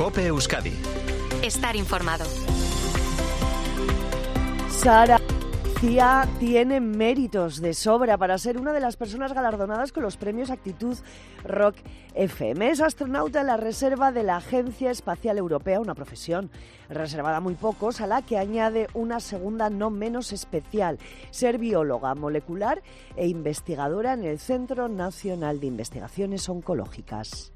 COPE Euskadi. Estar informado. Sara García tiene méritos de sobra para ser una de las personas galardonadas con los premios Actitud Rock FM. Es astronauta en la reserva de la Agencia Espacial Europea, una profesión reservada a muy pocos, a la que añade una segunda no menos especial: ser bióloga molecular e investigadora en el Centro Nacional de Investigaciones Oncológicas.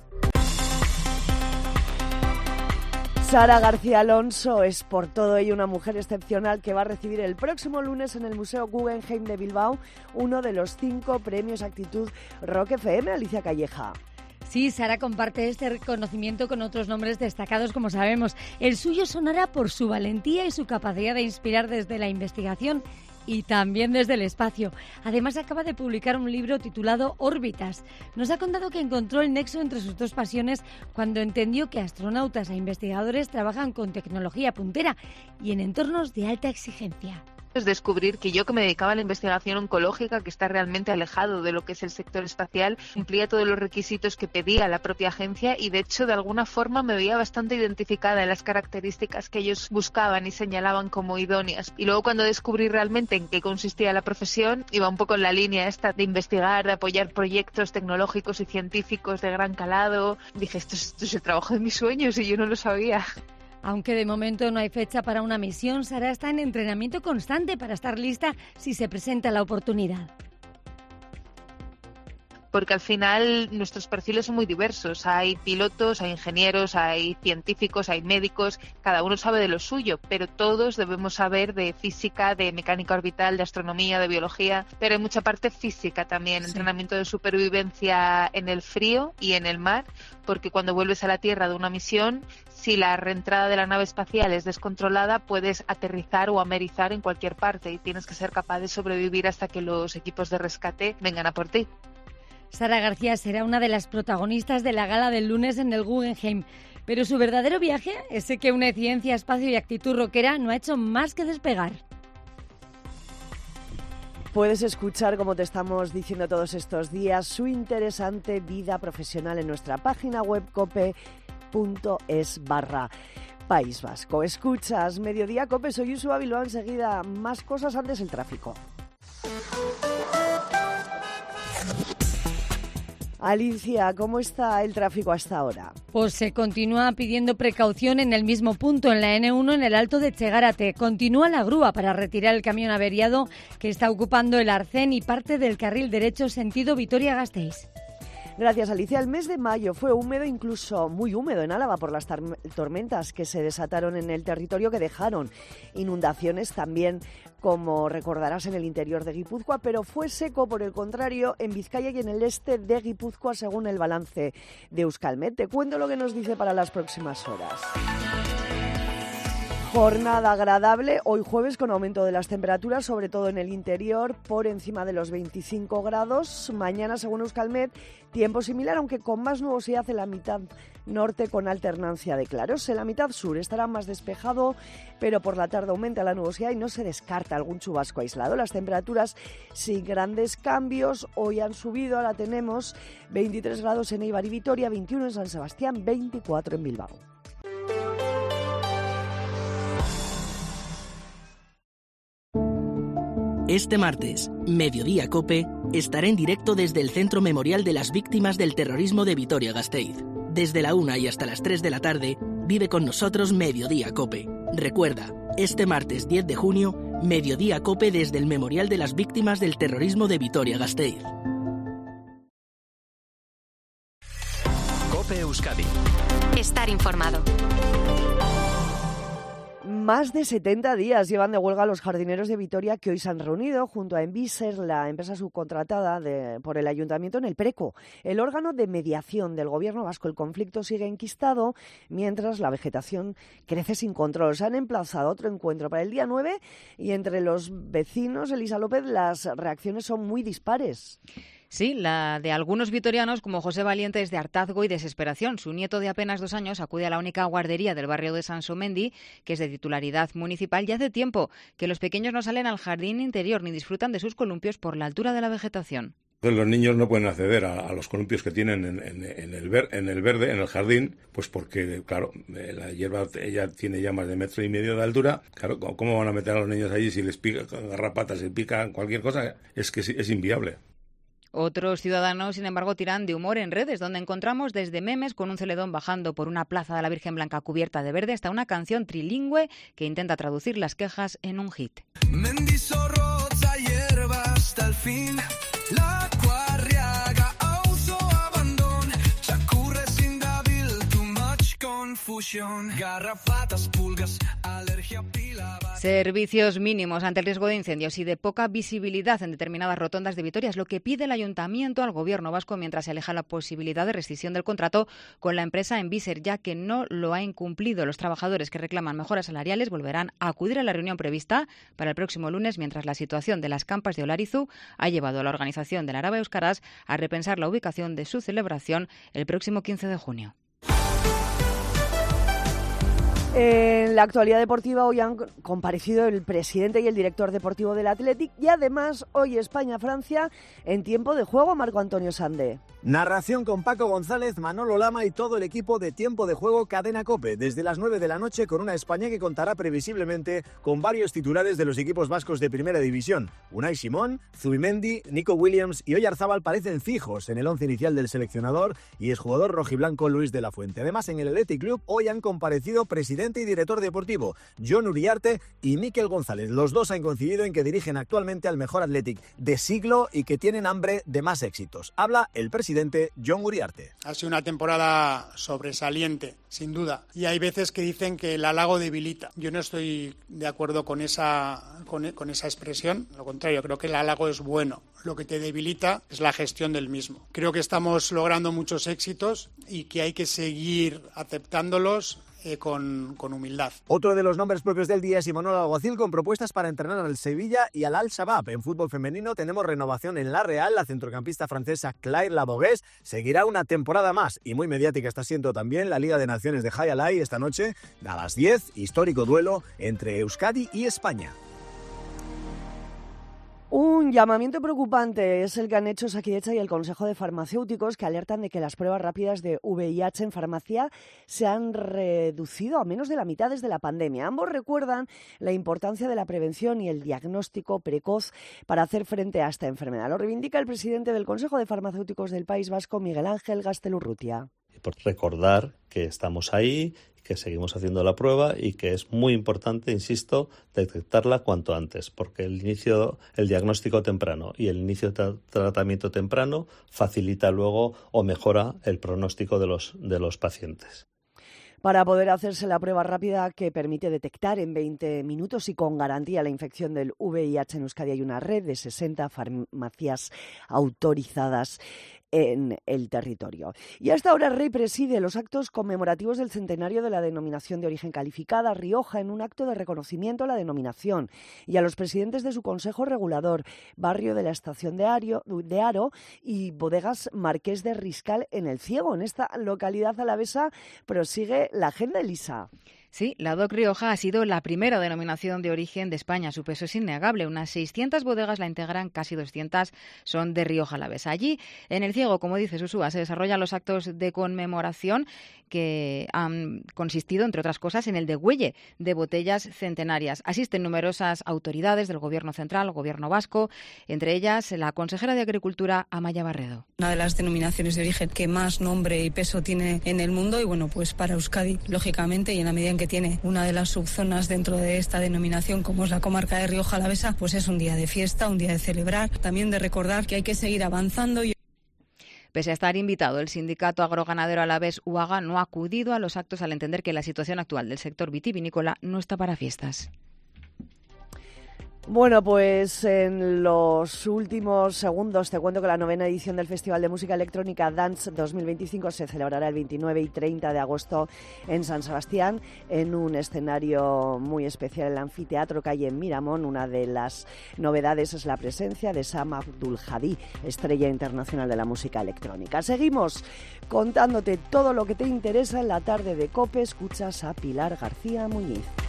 Sara García Alonso es por todo ello una mujer excepcional que va a recibir el próximo lunes en el Museo Guggenheim de Bilbao uno de los 5 premios Actitud Rock FM. Alicia Calleja. Sí, Sara comparte este reconocimiento con otros nombres destacados, como sabemos. El suyo sonará por su valentía y su capacidad de inspirar desde la investigación y también desde el espacio. Además, acaba de publicar un libro titulado Órbitas. Nos ha contado que encontró el nexo entre sus dos pasiones cuando entendió que astronautas e investigadores trabajan con tecnología puntera y en entornos de alta exigencia. Es descubrir que yo, que me dedicaba a la investigación oncológica, que está realmente alejado de lo que es el sector espacial, cumplía todos los requisitos que pedía la propia agencia y de hecho de alguna forma me veía bastante identificada en las características que ellos buscaban y señalaban como idóneas. Y luego cuando descubrí realmente en qué consistía la profesión, iba un poco en la línea esta de investigar, de apoyar proyectos tecnológicos y científicos de gran calado. Dije, esto es el trabajo de mis sueños y yo no lo sabía. Aunque de momento no hay fecha para una misión, Sara está en entrenamiento constante para estar lista si se presenta la oportunidad. Porque al final nuestros perfiles son muy diversos. Hay pilotos, hay ingenieros, hay científicos, hay médicos, cada uno sabe de lo suyo, pero todos debemos saber de física, de mecánica orbital, de astronomía, de biología, pero hay mucha parte física también, sí. Entrenamiento de supervivencia en el frío y en el mar, porque cuando vuelves a la Tierra de una misión, si la reentrada de la nave espacial es descontrolada, puedes aterrizar o amerizar en cualquier parte y tienes que ser capaz de sobrevivir hasta que los equipos de rescate vengan a por ti. Sara García será una de las protagonistas de la gala del lunes en el Guggenheim, pero su verdadero viaje, ese que une ciencia, espacio y actitud rockera, no ha hecho más que despegar. Puedes escuchar, como te estamos diciendo todos estos días, su interesante vida profesional en nuestra página web cope.es/País Vasco. Escuchas Mediodía Cope, soy Usua Bilbao. Enseguida más cosas, antes el tráfico. Alicia, ¿cómo está el tráfico hasta ahora? Pues se continúa pidiendo precaución en el mismo punto, en la N1, en el Alto de Txegárate. Continúa la grúa para retirar el camión averiado que está ocupando el arcén y parte del carril derecho sentido Vitoria-Gasteiz. Gracias, Alicia. El mes de mayo fue húmedo, incluso muy húmedo en Álava por las tormentas que se desataron en el territorio, que dejaron inundaciones también, como recordarás, en el interior de Guipúzcoa, pero fue seco, por el contrario, en Vizcaya y en el este de Guipúzcoa, según el balance de Euskalmet. Te cuento lo que nos dice para las próximas horas. Jornada agradable hoy jueves con aumento de las temperaturas, sobre todo en el interior, por encima de los 25 grados. Mañana, según Euskalmet, tiempo similar, aunque con más nubosidad en la mitad norte con alternancia de claros. En la mitad sur estará más despejado, pero por la tarde aumenta la nubosidad y no se descarta algún chubasco aislado. Las temperaturas sin grandes cambios. Hoy han subido, ahora tenemos 23 grados en Eibar y Vitoria, 21 en San Sebastián, 24 en Bilbao. Este martes, Mediodía Cope estará en directo desde el Centro Memorial de las Víctimas del Terrorismo de Vitoria-Gasteiz. Desde la 1 y hasta las 3 de la tarde, vive con nosotros Mediodía Cope. Recuerda, este martes 10 de junio, Mediodía Cope desde el Memorial de las Víctimas del Terrorismo de Vitoria-Gasteiz. COPE Euskadi. Estar informado. Más de 70 días llevan de huelga los jardineros de Vitoria, que hoy se han reunido junto a Enviser, la empresa subcontratada por el ayuntamiento, en el Preco, el órgano de mediación del gobierno vasco. El conflicto sigue enquistado mientras la vegetación crece sin control. Se han emplazado a otro encuentro para el día 9 y entre los vecinos, Elisa López, las reacciones son muy dispares. Sí, la de algunos vitorianos, como José Valiente, es de hartazgo y desesperación. Su nieto de apenas 2 años acude a la única guardería del barrio de Sansomendi, que es de titularidad municipal, y hace tiempo que los pequeños no salen al jardín interior ni disfrutan de sus columpios por la altura de la vegetación. Los niños no pueden acceder a los columpios que tienen en el verde, en el jardín, pues porque, claro, la hierba ella tiene ya más de 1,5 metros de altura. Claro, ¿cómo van a meter a los niños allí si les pica garrapatas, les pican cualquier cosa? Es que es inviable. Otros ciudadanos, sin embargo, tiran de humor en redes, donde encontramos desde memes con un celedón bajando por una plaza de la Virgen Blanca cubierta de verde hasta una canción trilingüe que intenta traducir las quejas en un hit. Mendizorrotza hierba hasta el fin, la cuarriaga auzo abandon, chacurre sin dabil, too much confusion, garrapatas, pulgas, alergia pila. Servicios mínimos ante el riesgo de incendios y de poca visibilidad en determinadas rotondas de Vitoria es lo que pide el Ayuntamiento al Gobierno vasco mientras se aleja la posibilidad de rescisión del contrato con la empresa Enviser, ya que no lo ha incumplido. Los trabajadores que reclaman mejoras salariales volverán a acudir a la reunión prevista para el próximo lunes, mientras la situación de las campas de Olarizu ha llevado a la organización del Araba Euskaraz a repensar la ubicación de su celebración el próximo 15 de junio. En la actualidad deportiva hoy han comparecido el presidente y el director deportivo del Athletic y además hoy España-Francia en tiempo de juego, Marco Antonio Sande. Narración con Paco González, Manolo Lama y todo el equipo de Tiempo de Juego Cadena COPE desde las 9 de la noche con una España que contará previsiblemente con varios titulares de los equipos vascos de Primera División. Unai Simón, Zubimendi, Nico Williams y Oyarzábal parecen fijos en el once inicial del seleccionador y exjugador rojiblanco Luis de la Fuente. Además, en el Athletic Club hoy han comparecido presidente y director deportivo Jon Uriarte y Mikel González. Los dos han coincidido en que dirigen actualmente al mejor Athletic de siglo y que tienen hambre de más éxitos. Habla el presidente Jon Uriarte. Ha sido una temporada sobresaliente, sin duda. Y hay veces que dicen que el halago debilita. Yo no estoy de acuerdo con esa expresión. Lo contrario, creo que el halago es bueno. Lo que te debilita es la gestión del mismo. Creo que estamos logrando muchos éxitos y que hay que seguir aceptándolos con humildad. Otro de los nombres propios del día es Imanol Alguacil, con propuestas para entrenar al Sevilla y al Al-Shabaab. En fútbol femenino tenemos renovación en la Real. La centrocampista francesa Claire Labogués seguirá una temporada más y muy mediática está siendo también la Liga de Naciones de Jai Alai esta noche a las 10, histórico duelo entre Euskadi y España. Un llamamiento preocupante es el que han hecho Osakidetza y el Consejo de Farmacéuticos, que alertan de que las pruebas rápidas de VIH en farmacia se han reducido a menos de la mitad desde la pandemia. Ambos recuerdan la importancia de la prevención y el diagnóstico precoz para hacer frente a esta enfermedad. Lo reivindica el presidente del Consejo de Farmacéuticos del País Vasco, Miguel Ángel Gaztelurrutia. Por recordar que estamos ahí, que seguimos haciendo la prueba y que es muy importante, insisto, detectarla cuanto antes, porque el diagnóstico temprano y el inicio de tratamiento temprano facilita luego o mejora el pronóstico de los pacientes. Para poder hacerse la prueba rápida que permite detectar en 20 minutos y con garantía la infección del VIH en Euskadi, hay una red de 60 farmacias autorizadas en el territorio. Y hasta ahora Rey preside los actos conmemorativos del centenario de la denominación de origen calificada Rioja en un acto de reconocimiento a la denominación y a los presidentes de su Consejo Regulador, Barrio de la Estación de Aro y Bodegas Marqués de Riscal en El Ciego. En esta localidad alavesa prosigue la agenda, Elisa. Sí, la DOC Rioja ha sido la primera denominación de origen de España. Su peso es innegable. Unas 600 bodegas la integran, casi 200 son de Rioja Alavesa. Allí, en El Ciego, como dice Susúa, se desarrollan los actos de conmemoración que han consistido, entre otras cosas, en el degüelle de botellas centenarias. Asisten numerosas autoridades del Gobierno central, Gobierno vasco, entre ellas la consejera de Agricultura, Amaya Barredo. Una de las denominaciones de origen que más nombre y peso tiene en el mundo y, bueno, pues para Euskadi, lógicamente, y en la medida en que tiene una de las subzonas dentro de esta denominación, como es la comarca de Rioja Alavesa, pues es un día de fiesta, un día de celebrar, también de recordar que hay que seguir avanzando. Pese a estar invitado, el sindicato agroganadero alavés UAGA no ha acudido a los actos al entender que la situación actual del sector vitivinícola no está para fiestas. Bueno, pues en los últimos segundos te cuento que la 9ª edición del Festival de Música Electrónica Dance 2025 se celebrará el 29 y 30 de agosto en San Sebastián, en un escenario muy especial, el Anfiteatro Calle Miramón. Una de las novedades es la presencia de Sam Abdul Hadi, estrella internacional de la música electrónica. Seguimos contándote todo lo que te interesa en la tarde de COPE. Escuchas a Pilar García Muñiz.